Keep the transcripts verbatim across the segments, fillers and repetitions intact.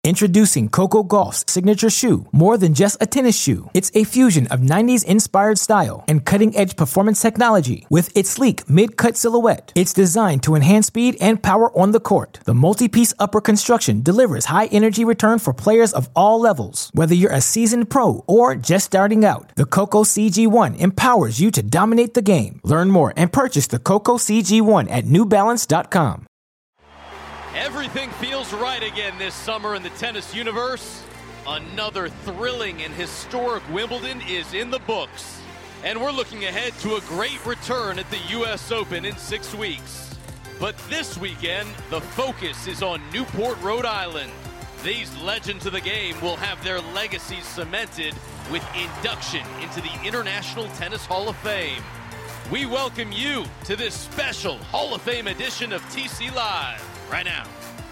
Introducing Coco Gauff's signature shoe, more than just a tennis shoe. It's a fusion of nineties-inspired style and cutting-edge performance technology. With its sleek mid-cut silhouette, it's designed to enhance speed and power on the court. The multi-piece upper construction delivers high-energy return for players of all levels. Whether you're a seasoned pro or just starting out, the Coco C G one empowers you to dominate the game. Learn more and purchase the Coco C G one at new balance dot com. Everything feels right again this summer in the tennis universe. Another thrilling and historic Wimbledon is in the books. And we're looking ahead to a great return at the U S Open in six weeks. But this weekend, the focus is on Newport, Rhode Island. These legends of the game will have their legacies cemented with induction into the International Tennis Hall of Fame. We welcome you to this special Hall of Fame edition of T C Live. Right now.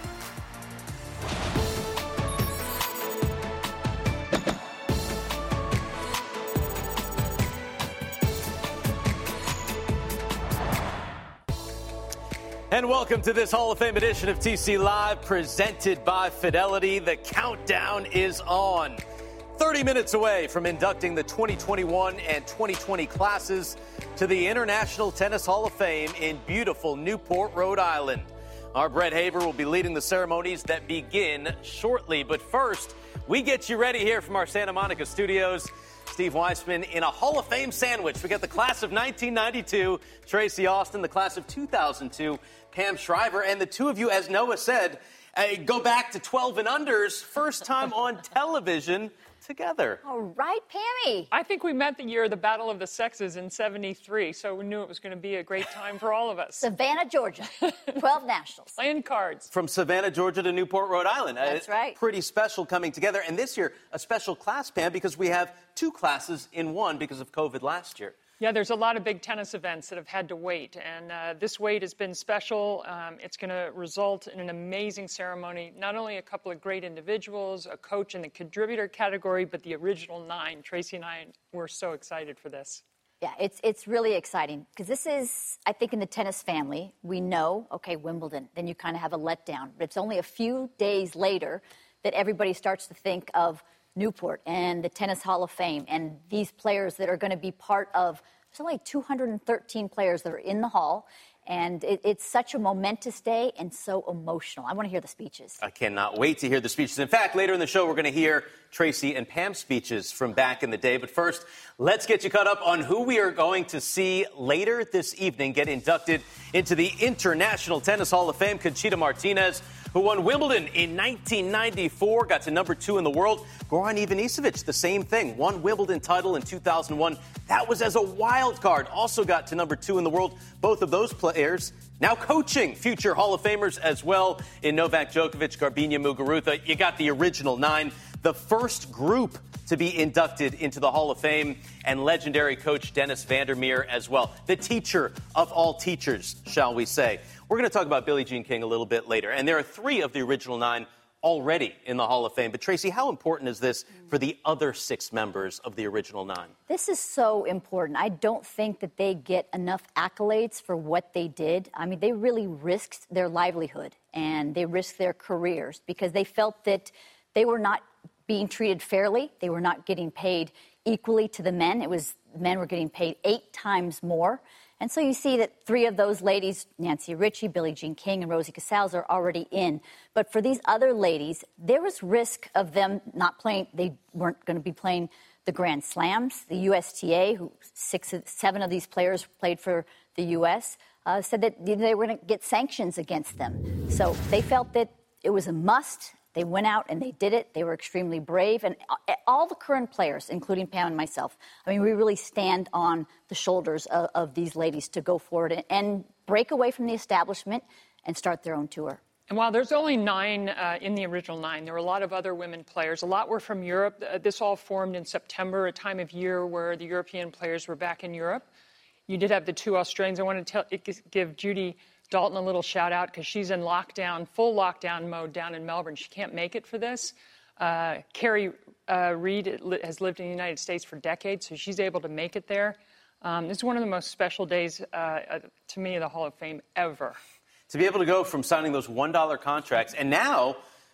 And welcome to this Hall of Fame edition of T C Live, presented by Fidelity. The countdown is on. thirty minutes away from inducting the twenty twenty-one and twenty twenty classes to the International Tennis Hall of Fame in beautiful Newport, Rhode Island. Our Brett Haber will be leading the ceremonies that begin shortly. But first, we get you ready here from our Santa Monica studios. Steve Weissman in a Hall of Fame sandwich. We got the class of nineteen ninety-two, Tracy Austin, the class of two thousand two, Pam Shriver, and the two of you, as Noah said, uh, go back to twelve and unders, first time on television together. All right, Pammy. I think we met the year of the Battle of the Sexes in seventy-three, so we knew it was going to be a great time for all of us. Savannah, Georgia, twelve nationals. Playing cards. From Savannah, Georgia to Newport, Rhode Island. That's uh, right. Pretty special coming together. And this year, a special class, Pam, because we have two classes in one because of COVID last year. Yeah, there's a lot of big tennis events that have had to wait, and uh, this wait has been special. Um, it's going to result in an amazing ceremony. Not only a couple of great individuals, a coach in the contributor category, but the original nine. Tracy and I were so excited for this. Yeah, it's it's really exciting because this is, I think, in the tennis family, we know, okay, Wimbledon, then you kind of have a letdown. But it's only a few days later that everybody starts to think of Newport and the Tennis Hall of Fame and these players that are going to be part of, there's only two hundred thirteen players that are in the hall. And it, it's such a momentous day and so emotional. I want to hear the speeches. I cannot wait to hear the speeches. In fact, later in the show, we're going to hear Tracy and Pam's speeches from back in the day. But first, let's get you caught up on who we are going to see later this evening get inducted into the International Tennis Hall of Fame. Conchita Martinez, who won Wimbledon in nineteen ninety-four, got to number two in the world. Goran Ivanisevic, the same thing, won Wimbledon title in two thousand one. That was as a wild card, also got to number two in the world. Both of those players now coaching future Hall of Famers as well in Novak Djokovic, Garbiñe Muguruza. You got the original nine, the first group to be inducted into the Hall of Fame, and legendary coach Dennis van der Meer as well. The teacher of all teachers, shall we say. We're going to talk about Billie Jean King a little bit later. And there are three of the original nine already in the Hall of Fame. But, Tracy, how important is this for the other six members of the original nine? This is so important. I don't think that they get enough accolades for what they did. I mean, they really risked their livelihood and they risked their careers because they felt that they were not being treated fairly. They were not getting paid equally to the men. It was men were getting paid eight times more. And so you see that three of those ladies, Nancy Ritchie, Billie Jean King, and Rosie Casals, are already in. But for these other ladies, there was risk of them not playing. They weren't going to be playing the Grand Slams. The U S T A, who six, seven of these players played for the U S, uh, said that they were going to get sanctions against them. So they felt that it was a must. They went out and they did it. They were extremely brave. And all the current players, including Pam and myself, I mean, we really stand on the shoulders of, of these ladies to go forward and, and break away from the establishment and start their own tour. And while there's only nine uh, in the original nine, there were a lot of other women players. A lot were from Europe. Uh, this all formed in September, a time of year where the European players were back in Europe. You did have the two Australians. I want to tell, give Judy Dalton a little shout out because she's in lockdown, full lockdown mode down in Melbourne. She can't make it for this. Uh, Carrie uh, Reed has lived in the United States for decades, so she's able to make it there. Um, this is one of the most special days, uh, to me, of the Hall of Fame ever. To be able to go from signing those one dollar contracts, and now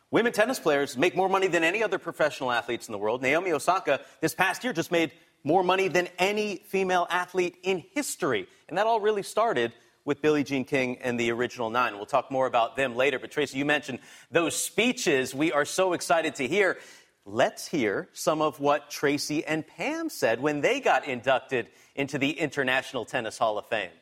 Women tennis players make more money than any other professional athletes in the world. Naomi Osaka this past year just made more money than any female athlete in history. And that all really started with Billie Jean King and the Original Nine. We'll talk more about them later. But, Tracy, you mentioned those speeches we are so excited to hear. Let's hear some of what Tracy and Pam said when they got inducted into the International Tennis Hall of Fame.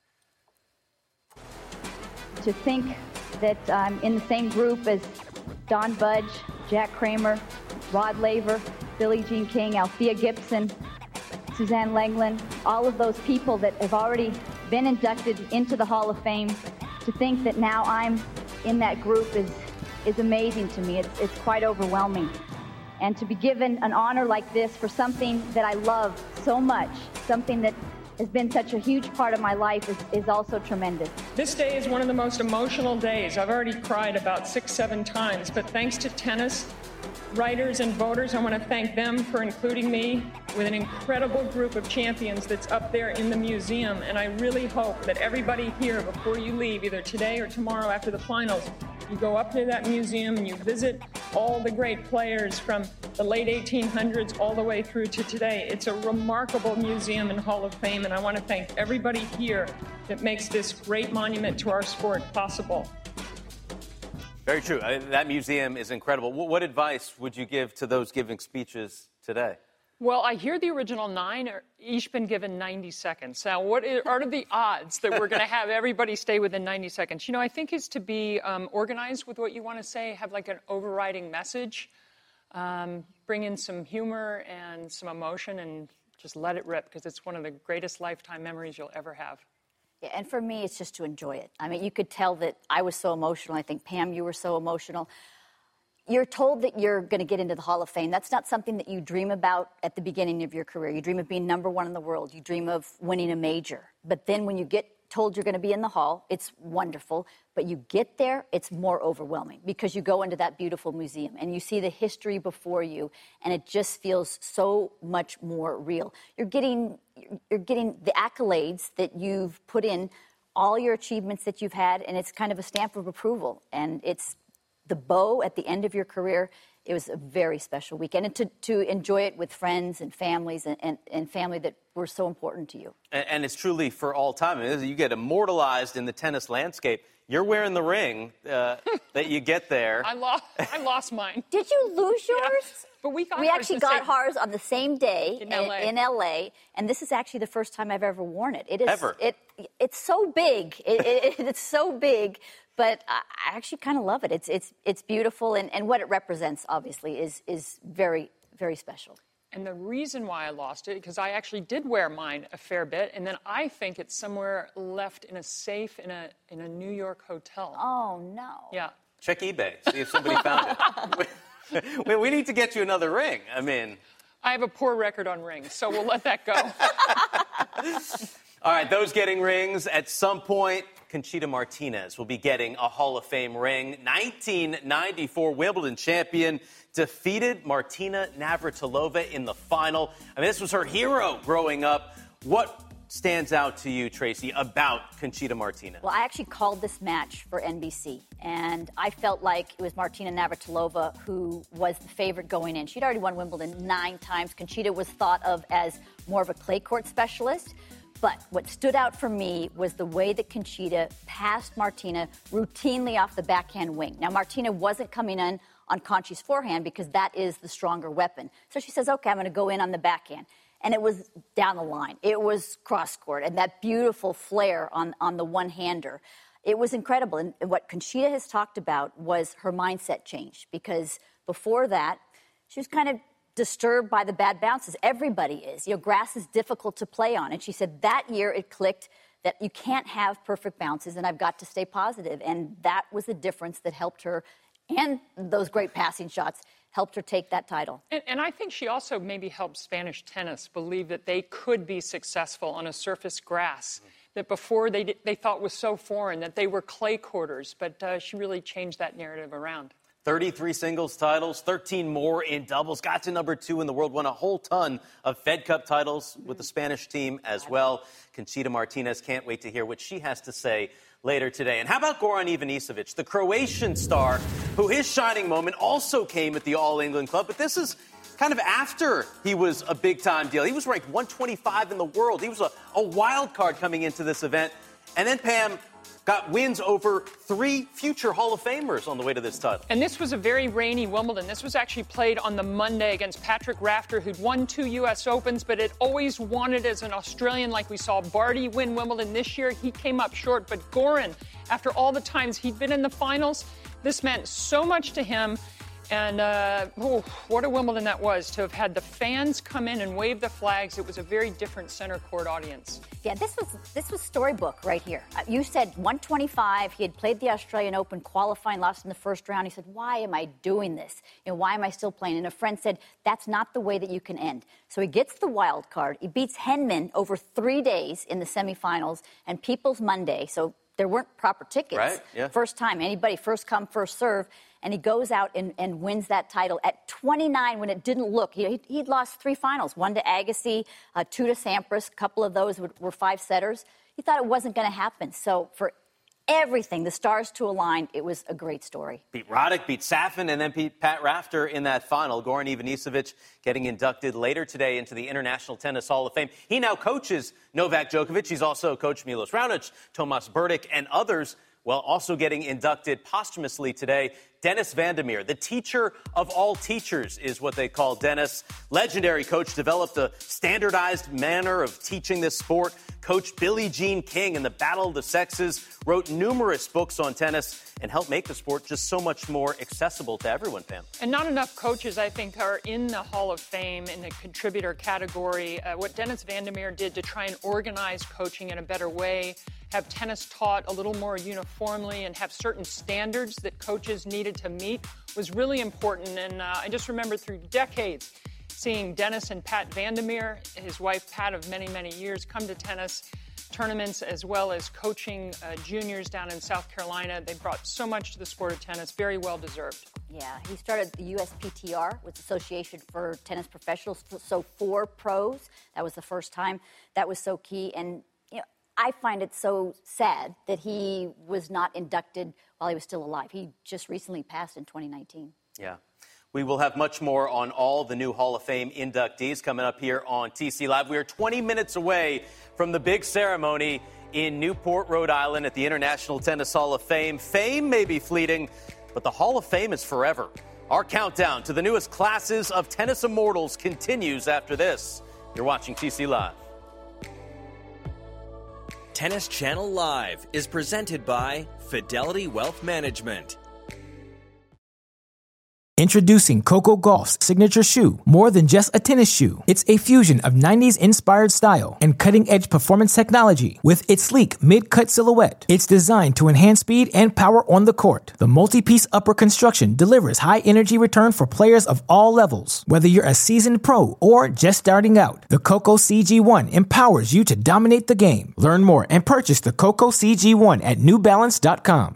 To think that I'm in the same group as Don Budge, Jack Kramer, Rod Laver, Billie Jean King, Althea Gibson, Suzanne Lenglen, all of those people that have already been inducted into the Hall of Fame, to think that now I'm in that group is is amazing to me. It's, it's quite overwhelming. And to be given an honor like this for something that I love so much, something that has been such a huge part of my life is, is also tremendous. This day is one of the most emotional days. I've already cried about six, seven times, but thanks to tennis, writers and voters, I want to thank them for including me with an incredible group of champions that's up there in the museum. And I really hope that everybody here, before you leave, either today or tomorrow after the finals, you go up to that museum and you visit all the great players from the late eighteen hundreds all the way through to today. It's a remarkable museum and Hall of Fame, and I want to thank everybody here that makes this great monument to our sport possible. Very true. I, that museum is incredible. What, what advice would you give to those giving speeches today? Well, I hear the Original Nine are each been given ninety seconds. Now, what are the odds that we're going to have everybody stay within ninety seconds? You know, I think is to be um, organized with what you want to say, have like an overriding message, um, bring in some humor and some emotion, and just let it rip, because it's one of the greatest lifetime memories you'll ever have. Yeah, and for me, it's just to enjoy it. I mean, you could tell that I was so emotional. I think, Pam, you were so emotional. You're told that you're going to get into the Hall of Fame. That's not something that you dream about at the beginning of your career. You dream of being number one in the world. You dream of winning a major. But then when you get told you're going to be in the Hall, it's wonderful. But you get there, it's more overwhelming, because you go into that beautiful museum and you see the history before you, and it just feels so much more real. You're getting, you're getting the accolades that you've put in, all your achievements that you've had, and it's kind of a stamp of approval. And it's the bow at the end of your career. It was a very special weekend, and to, to enjoy it with friends and families and, and, and family that were so important to you. And, and it's truly for all time. I mean, you get immortalized in the tennis landscape. You're wearing the ring uh, that you get there. I lost. I lost mine. Did you lose yours? Yeah. But we got we ours actually the got same... ours on the same day in L A. in L A, and this is actually the first time I've ever worn it. It is. Ever. It. It's so big. It, it, it's so big. But I actually kind of love it. It's it's it's beautiful, and, and what it represents, obviously, is is very, very special. And the reason why I lost it, because I actually did wear mine a fair bit, and then I think it's somewhere left in a safe in a in a New York hotel. Oh, no. Yeah. Check eBay, see if somebody found it. we, we need to get you another ring. I mean... I have a poor record on rings, so we'll let that go. All right, those getting rings at some point. Conchita Martinez will be getting a Hall of Fame ring. nineteen ninety-four Wimbledon champion defeated Martina Navratilova in the final. I mean, this was her hero growing up. What stands out to you, Tracy, about Conchita Martinez? Well, I actually called this match for N B C, and I felt like it was Martina Navratilova who was the favorite going in. She'd already won Wimbledon nine times. Conchita was thought of as more of a clay court specialist. But what stood out for me was the way that Conchita passed Martina routinely off the backhand wing. Now, Martina wasn't coming in on Conchi's forehand because that is the stronger weapon. So she says, okay, I'm going to go in on the backhand. And it was down the line. It was cross-court, and that beautiful flare on, on the one-hander. It was incredible. And what Conchita has talked about was her mindset change, because before that, she was kind of disturbed by the bad bounces. Everybody is. You know, grass is difficult to play on. And she said that year it clicked that you can't have perfect bounces, and I've got to stay positive. And that was the difference that helped her, and those great passing shots helped her take that title. And, and I think she also maybe helped Spanish tennis believe that they could be successful on a surface grass that before they did, they thought was so foreign, that they were clay courters. But uh, she really changed that narrative around. thirty-three singles titles, thirteen more in doubles, got to number two in the world, won a whole ton of Fed Cup titles with the Spanish team as well. Conchita Martinez, can't wait to hear what she has to say later today. And how about Goran Ivanisevic, the Croatian star, who his shining moment also came at the All England Club, but this is kind of after he was a big-time deal. He was ranked one twenty-five in the world. He was a, a wild card coming into this event. And then Pam got wins over three future Hall of Famers on the way to this title. And this was a very rainy Wimbledon. This was actually played on the Monday against Patrick Rafter, who'd won two U S Opens, but had always wanted as an Australian, like we saw Barty win Wimbledon this year. He came up short, but Goran, after all the times he'd been in the finals, this meant so much to him. And uh, oh, what a Wimbledon that was, to have had the fans come in and wave the flags. It was a very different center court audience. Yeah, this was this was storybook right here. Uh, you said one twenty-five. He had played the Australian Open qualifying, lost in the first round. He said, why am I doing this? You know, why am I still playing? And a friend said, that's not the way that you can end. So he gets the wild card. He beats Henman over three days in the semifinals and People's Monday. So there weren't proper tickets. Right, yeah. First time, anybody, first come, first serve. And he goes out and, and wins that title at twenty-nine when it didn't look. He, he'd lost three finals, one to Agassi, uh, two to Sampras. A couple of those were, were five-setters. He thought it wasn't going to happen. So for everything, the stars to align, it was a great story. Beat Roddick, beat Safin, and then beat Pat Rafter in that final. Goran Ivanisevic getting inducted later today into the International Tennis Hall of Fame. He now coaches Novak Djokovic. He's also coached Milos Raonic, Tomas Berdych, and others, while also getting inducted posthumously today. Dennis Van der Meer, the teacher of all teachers, is what they call Dennis. Legendary coach, developed a standardized manner of teaching this sport. Coached Billie Jean King in the Battle of the Sexes. Wrote numerous books on tennis and helped make the sport just so much more accessible to everyone, Pam. And not enough coaches, I think, are in the Hall of Fame in the contributor category. Uh, what Dennis Van der Meer did to try and organize coaching in a better way, have tennis taught a little more uniformly, and have certain standards that coaches needed to meet was really important. And uh, I just remember through decades seeing Dennis and Pat Van der Meer, his wife Pat of many, many years, come to tennis tournaments as well as coaching uh, juniors down in South Carolina. They brought so much to the sport of tennis, very well deserved. Yeah, he started the U S P T R, with the Association for Tennis Professionals, so for pros. That was the first time. That was so key. And you know, I find it so sad that he was not inducted while he was still alive. He just recently passed in twenty nineteen. Yeah. We will have much more on all the new Hall of Fame inductees coming up here on T C Live. We are twenty minutes away from the big ceremony in Newport, Rhode Island at the International Tennis Hall of Fame. Fame may be fleeting, but the Hall of Fame is forever. Our countdown to the newest classes of tennis immortals continues after this. You're watching T C Live. Tennis Channel Live is presented by Fidelity Wealth Management. Introducing Coco Gauff's signature shoe. More than just a tennis shoe, it's a fusion of nineties-inspired style and cutting-edge performance technology. With its sleek mid-cut silhouette, it's designed to enhance speed and power on the court. The multi-piece upper construction delivers high-energy return for players of all levels. Whether you're a seasoned pro or just starting out, the Coco C G one empowers you to dominate the game. Learn more and purchase the Coco C G one at new balance dot com.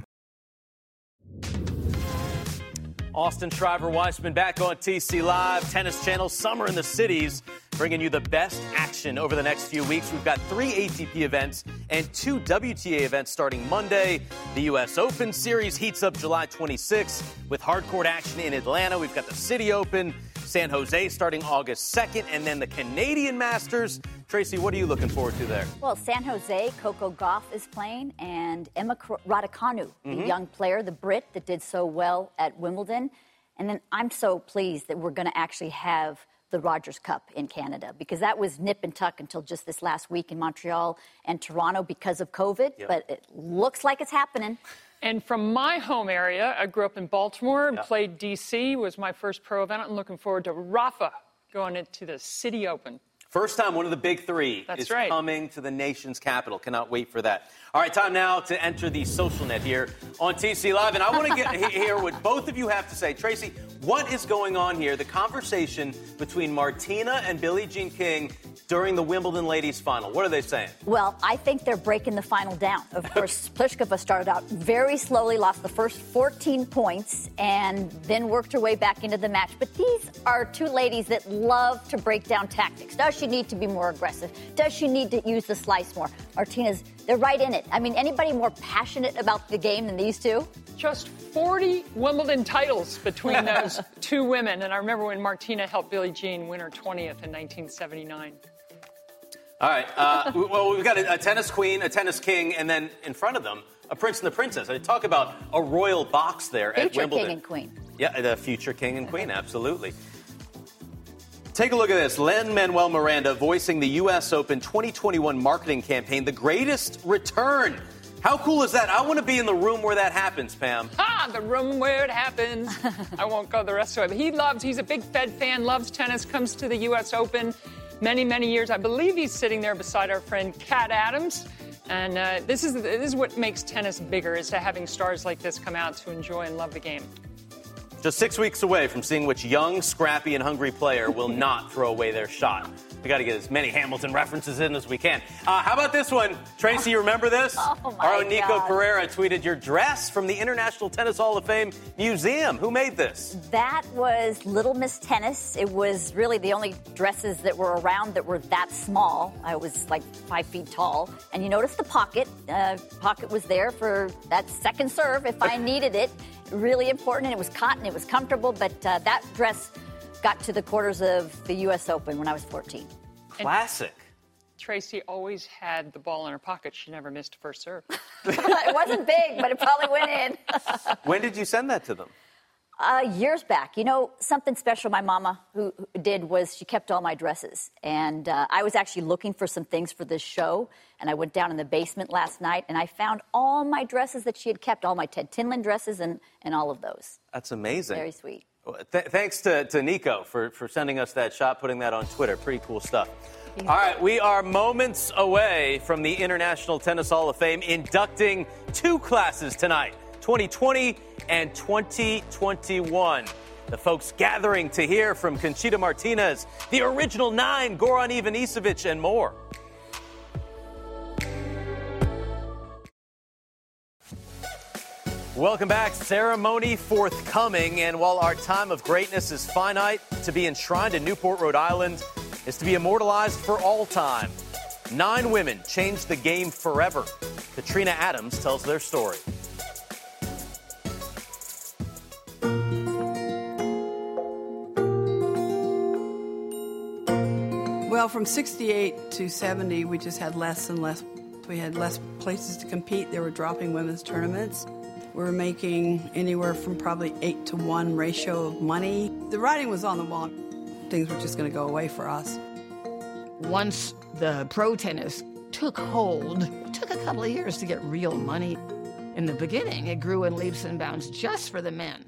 Austin Shriver-Weissman back on T C Live, Tennis Channel, Summer in the Cities, bringing you the best action over the next few weeks. We've got three A T P events and two W T A events starting Monday. The U S Open Series heats up July twenty-sixth with hardcourt action in Atlanta. We've got the City Open, San Jose starting August second, and then the Canadian Masters. Tracy, what are you looking forward to there? Well, San Jose, Coco Gauff is playing, and Emma Raducanu, mm-hmm. the young player, the Brit that did so well at Wimbledon. And then I'm so pleased that we're going to actually have the Rogers Cup in Canada, because that was nip and tuck until just this last week in Montreal and Toronto because of COVID. Yep. But it looks like it's happening. And from my home area, I grew up in Baltimore and yep. played D C, was my first pro event. I'm looking forward to Rafa going into the City Open. First time one of the big three That's is right. coming to the nation's capital. Cannot wait for that. All right, time now to enter the social net here on T C Live. And I want to get hear what both of you have to say. Tracy, what is going on here? The conversation between Martina and Billie Jean King during the Wimbledon ladies final. What are they saying? Well, I think they're breaking the final down. Of course, Pliskova started out very slowly, lost the first fourteen points, and then worked her way back into the match. But these are two ladies that love to break down tactics. Does she need to be more aggressive? Does she need to use the slice more? Martina's They're right in it. I mean, anybody more passionate about the game than these two? Just forty Wimbledon titles between those two women. And I remember when Martina helped Billie Jean win her twentieth in nineteen seventy-nine. All right. Uh, well, we've got a, a tennis queen, a tennis king, and then in front of them, a prince and a princess. I talk about a royal box there future at Wimbledon. King and queen. Yeah, the future king and queen, absolutely. Take a look at this. Lin-Manuel Miranda voicing the U S Open twenty twenty-one marketing campaign, the greatest return. How cool is that? I want to be in the room where that happens, Pam. Ah, the room where it happens. I won't go the rest of it. But he loves, he's a big Fed fan, loves tennis, comes to the U S Open many, many years. I believe he's sitting there beside our friend Kat Adams. And uh, this is this is what makes tennis bigger, is to having stars like this come out to enjoy and love the game. Just six weeks away from seeing which young, scrappy, and hungry player will not throw away their shot. We got to get as many Hamilton references in as we can. Uh, how about this one? Tracy, you remember this? Oh, my Our own Nico God. Pereira tweeted your dress from the International Tennis Hall of Fame Museum. Who made this? That was Little Miss Tennis. It was really the only dresses that were around that were that small. I was like five feet tall. And you notice the pocket. Uh, pocket was there for that second serve if I needed it. Really important. And it was cotton. It was comfortable. But uh, that dress got to the quarters of the U S Open when I was fourteen. Classic. Tracy always had the ball in her pocket. She never missed a first serve. It wasn't big, but it probably went in. When did you send that to them? Uh, years back. You know, something special my mama who, who did was she kept all my dresses. And uh, I was actually looking for some things for this show. And I went down in the basement last night, and I found all my dresses that she had kept, all my Ted Tinlin dresses and, and all of those. That's amazing. Very sweet. Th- thanks to, to Nico for, for sending us that shot, putting that on Twitter. Pretty cool stuff. All right, we are moments away from the International Tennis Hall of Fame inducting two classes tonight, twenty twenty and twenty twenty-one. The folks gathering to hear from Conchita Martinez, the original nine, Goran Ivanisevic, and more. Welcome back. Ceremony forthcoming. And while our time of greatness is finite, to be enshrined in Newport, Rhode Island is to be immortalized for all time. Nine women changed the game forever. Katrina Adams tells their story. Well, from sixty-eight to seventy, we just had less and less. We had less places to compete. They were dropping women's tournaments. We were making anywhere from probably eight to one ratio of money. The writing was on the wall. Things were just going to go away for us. Once the pro tennis took hold, it took a couple of years to get real money. In the beginning, it grew in leaps and bounds just for the men.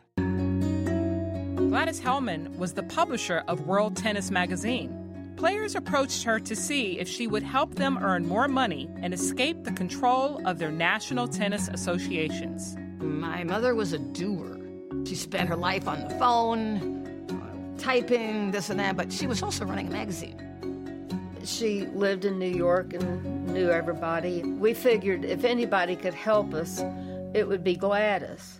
Gladys Hellman was the publisher of World Tennis Magazine. Players approached her to see if she would help them earn more money and escape the control of their national tennis associations. My mother was a doer. She spent her life on the phone, typing, this and that, but she was also running a magazine. She lived in New York and knew everybody. We figured if anybody could help us, it would be Gladys.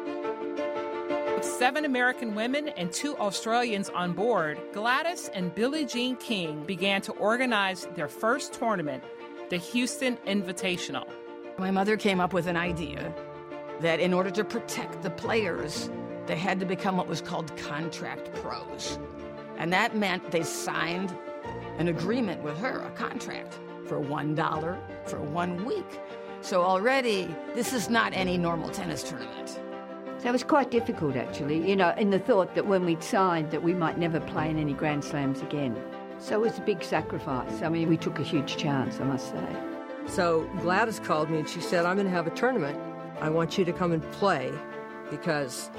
With seven American women and two Australians on board, Gladys and Billie Jean King began to organize their first tournament, the Houston Invitational. My mother came up with an idea that in order to protect the players, they had to become what was called contract pros. And that meant they signed an agreement with her, a contract, for one dollar for one week. So already, this is not any normal tennis tournament. So it was quite difficult, actually, you know, in the thought that when we'd signed that we might never play in any Grand Slams again. So it was a big sacrifice. I mean, we took a huge chance, I must say. So Gladys called me and she said, I'm going to have a tournament. I want you to come and play because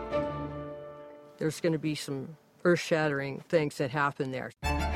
there's going to be some earth-shattering things that happen there.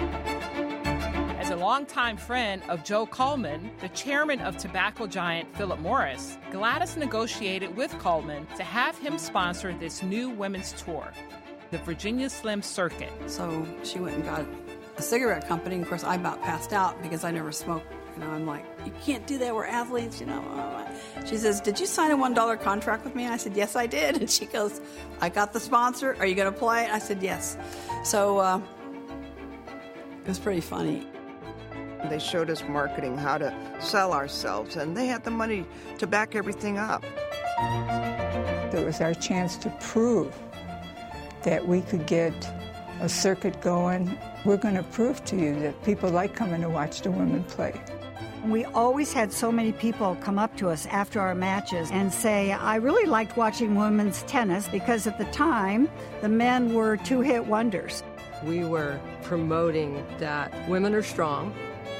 As a longtime friend of Joe Coleman, the chairman of tobacco giant Philip Morris, Gladys negotiated with Coleman to have him sponsor this new women's tour, the Virginia Slim Circuit. So she went and got a cigarette company. Of course, I about passed out because I never smoked. You know, I'm like, you can't do that. We're athletes, you know. She says, did you sign a one dollar contract with me? And I said, yes, I did. And she goes, I got the sponsor. Are you going to play? I said, yes. So uh, it was pretty funny. They showed us marketing, how to sell ourselves, and they had the money to back everything up. It was our chance to prove that we could get a circuit going. We're going to prove to you that people like coming to watch the women play. We always had so many people come up to us after our matches and say, I really liked watching women's tennis because at the time, the men were two-hit wonders. We were promoting that women are strong,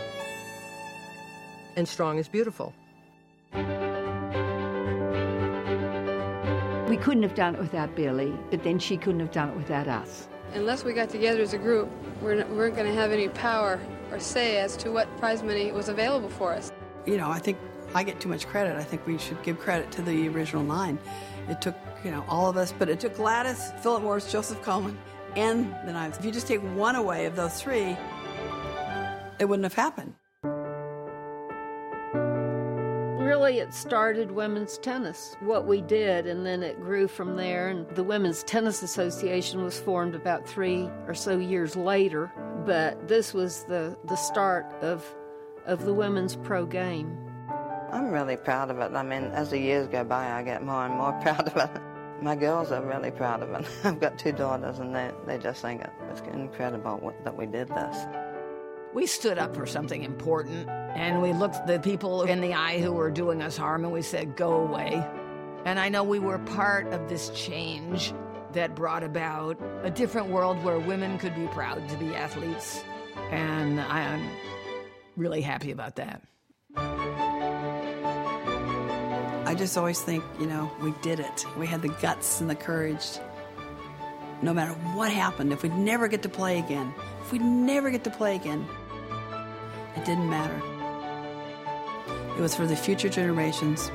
and strong is beautiful. We couldn't have done it without Billie, but then she couldn't have done it without us. Unless we got together as a group, we're not, we weren't going to have any power or say as to what prize money was available for us. You know, I think I get too much credit. I think we should give credit to the original nine. It took, you know, all of us, but it took Gladys, Philip Morris, Joseph Coleman, and the Knives. If you just take one away of those three, it wouldn't have happened. Really, it started women's tennis, what we did, and then it grew from there. And the Women's Tennis Association was formed about three or so years later. But this was the, the start of, of the women's pro game. I'm really proud of it. I mean, as the years go by, I get more and more proud of it. My girls are really proud of it. I've got two daughters, and they, they just think it, it's incredible what, that we did this. We stood up for something important, and we looked the people in the eye who were doing us harm, and we said, go away. And I know we were part of this change that brought about a different world where women could be proud to be athletes, and I'm really happy about that. I just always think, you know, we did it. We had the guts and the courage. No matter what happened, if we'd never get to play again, if we'd never get to play again, it didn't matter. It was for the future generations.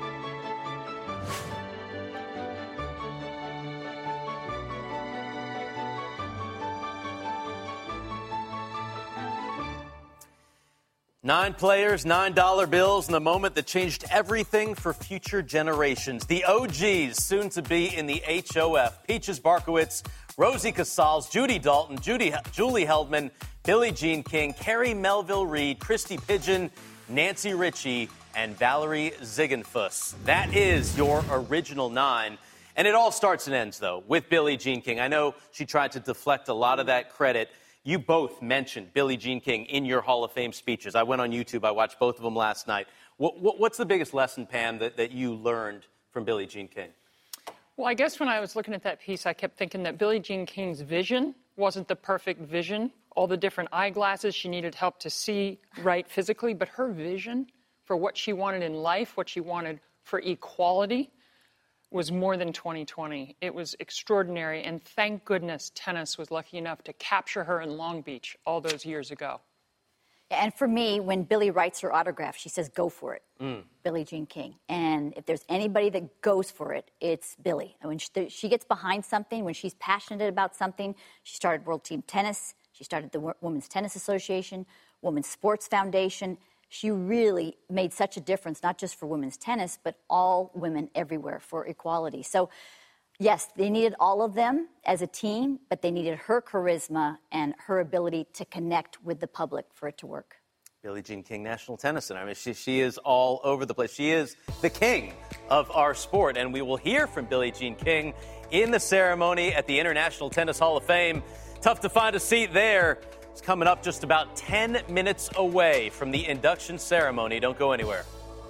Nine players, nine dollar bills, and the moment that changed everything for future generations. The O Gs, soon to be in the H O F. Peaches Barkowitz, Rosie Casals, Judy Dalton, Judy, Julie Heldman, Billie Jean King, Carrie Melville Reed, Christy Pigeon, Nancy Ritchie, and Valerie Ziegenfuss. That is your original nine. And it all starts and ends, though, with Billie Jean King. I know she tried to deflect a lot of that credit. You both mentioned Billie Jean King in your Hall of Fame speeches. I went on YouTube. I watched both of them last night. What, what, what's the biggest lesson, Pam, that, that you learned from Billie Jean King? Well, I guess when I was looking at that piece, I kept thinking that Billie Jean King's vision wasn't the perfect vision. All the different eyeglasses, she needed help to see right physically, but her vision for what she wanted in life, what she wanted for equality, was more than twenty twenty. It was extraordinary, and thank goodness tennis was lucky enough to capture her in Long Beach all those years ago. And for me, when Billie writes her autograph, she says, go for it, mm. Billie Jean King. And if there's anybody that goes for it, it's Billie. And when she, she gets behind something, when she's passionate about something, she started World Team Tennis, she started the Women's Tennis Association, Women's Sports Foundation. She really made such a difference, not just for women's tennis, but all women everywhere for equality. So, yes, they needed all of them as a team, but they needed her charisma and her ability to connect with the public for it to work. Billie Jean King, national tennis center. I mean, she, she is all over the place. She is the king of our sport, and we will hear from Billie Jean King in the ceremony at the International Tennis Hall of Fame. Tough to find a seat there. It's coming up just about ten minutes away from the induction ceremony. Don't go anywhere.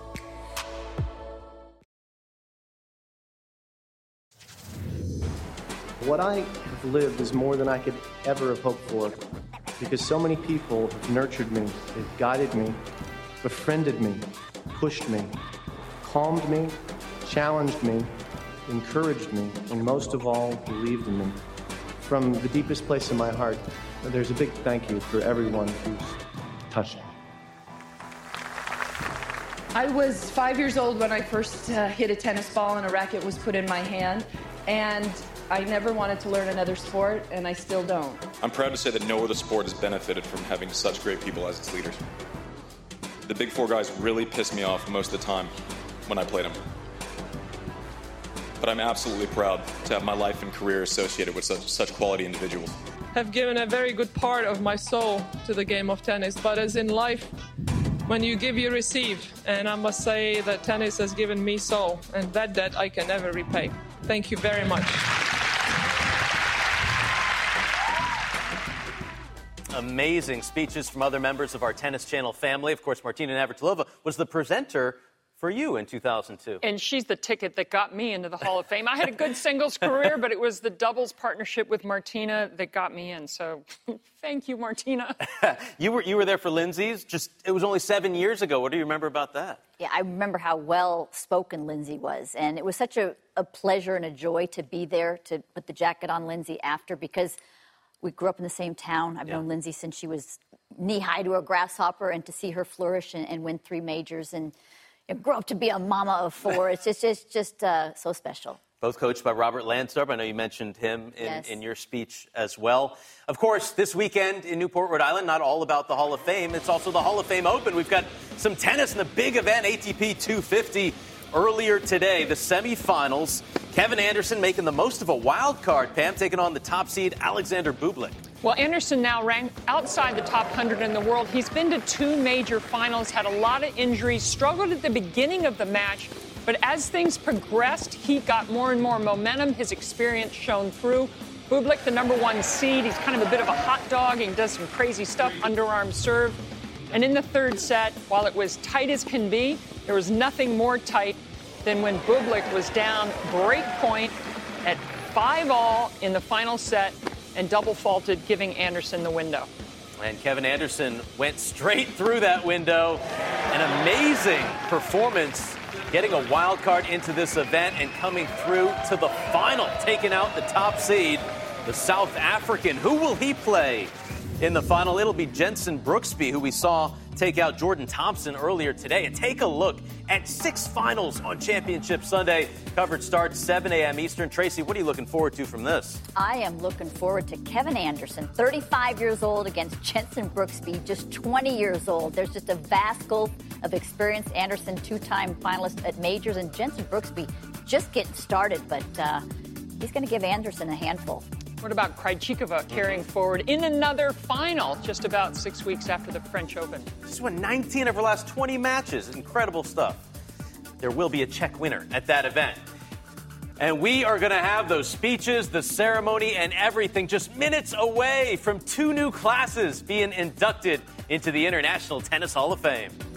What I have lived is more than I could ever have hoped for, because so many people have nurtured me, they've guided me, befriended me, pushed me, calmed me, challenged me, encouraged me, and most of all, believed in me. From the deepest place in my heart, there's a big thank you for everyone who's touched me. I was five years old when I first uh, hit a tennis ball and a racket was put in my hand, and I never wanted to learn another sport, and I still don't. I'm proud to say that no other sport has benefited from having such great people as its leaders. The big four guys really pissed me off most of the time when I played them. but I'm absolutely proud to have my life and career associated with such, such quality individuals. Have given a very good part of my soul to the game of tennis, but as in life, when you give, you receive. And I must say that tennis has given me soul, and that debt I can never repay. Thank you very much. Amazing speeches from other members of our Tennis Channel family. Of course, Martina Navratilova was the presenter for you in two thousand two. And she's the ticket that got me into the Hall of Fame. I had a good singles career, but it was the doubles partnership with Martina that got me in. So thank you, Martina. you were you were there for Lindsay's. Just it was only seven years ago. What do you remember about that? Yeah, I remember how well-spoken Lindsay was. And it was such a, a pleasure and a joy to be there, to put the jacket on Lindsay after, because we grew up in the same town. I've yeah. known Lindsay since she was knee-high to a grasshopper, and to see her flourish and, and win three majors and grow up to be a mama of four. It's just, it's just uh, so special. Both coached by Robert Landstorp. I know you mentioned him in, yes. in your speech as well. Of course, this weekend in Newport, Rhode Island, not all about the Hall of Fame. It's also the Hall of Fame Open. We've got some tennis in the big event, A T P two fifty. Earlier today, the semifinals. Kevin Anderson making the most of a wild card, Pam, taking on the top seed Alexander Bublik. Well, Anderson now ranked outside the top one hundred in the world. He's been to two major finals, had a lot of injuries, struggled at the beginning of the match. But as things progressed, he got more and more momentum. His experience shone through. Bublik, the number one seed, he's kind of a bit of a hot dog. He does some crazy stuff, underarm serve. And in the third set, while it was tight as can be, there was nothing more tight than when Bublik was down break point at five all in the final set and double faulted, giving Anderson the window. And Kevin Anderson went straight through that window. An amazing performance, getting a wild card into this event and coming through to the final, taking out the top seed, the South African. Who will he play in the final? It'll be Jenson Brooksby, who we saw take out Jordan Thompson earlier today. And take a look at six finals on Championship Sunday. Coverage starts seven a.m. Eastern. Tracy, what are you looking forward to from this? I am looking forward to Kevin Anderson, thirty-five years old, against Jenson Brooksby, just twenty years old. There's just a vast gulf of experience. Anderson, two-time finalist at majors, and Jenson Brooksby just getting started, but uh, he's going to give Anderson a handful. What about Krejcikova carrying forward in another final just about six weeks after the French Open? She's won nineteen of her last twenty matches. Incredible stuff. There will be a Czech winner at that event. And we are going to have those speeches, the ceremony, and everything just minutes away from two new classes being inducted into the International Tennis Hall of Fame.